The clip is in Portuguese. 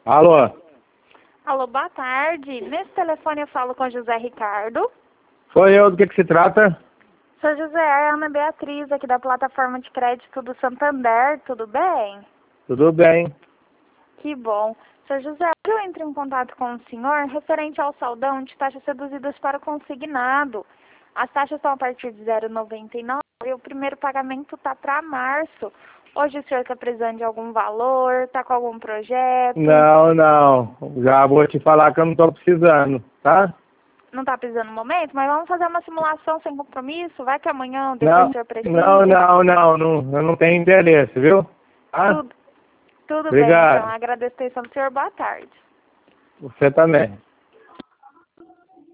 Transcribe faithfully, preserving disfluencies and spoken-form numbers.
Alô? Alô, boa tarde. Nesse telefone eu falo com José Ricardo. Sou eu, do que que se trata? Sou José, é a Ana Beatriz, aqui da plataforma de crédito do Santander, tudo bem? Tudo bem. Que bom. Seu José, eu entro em contato com o senhor referente ao saldão de taxas reduzidas para o consignado. As taxas estão a partir de zero vírgula noventa e nove e o primeiro pagamento está para março. Hoje o senhor está precisando de algum valor, está com algum projeto? Não, não. Já vou te falar que eu não estou precisando, tá? Não está precisando no momento, mas vamos fazer uma simulação sem compromisso. Vai que amanhã, depois Não, o senhor precisa. não, não, não, não. Eu não tenho interesse, viu? Tá? Tudo, tudo bem, então. Obrigado. Agradeço a atenção do senhor. Boa tarde. Você também.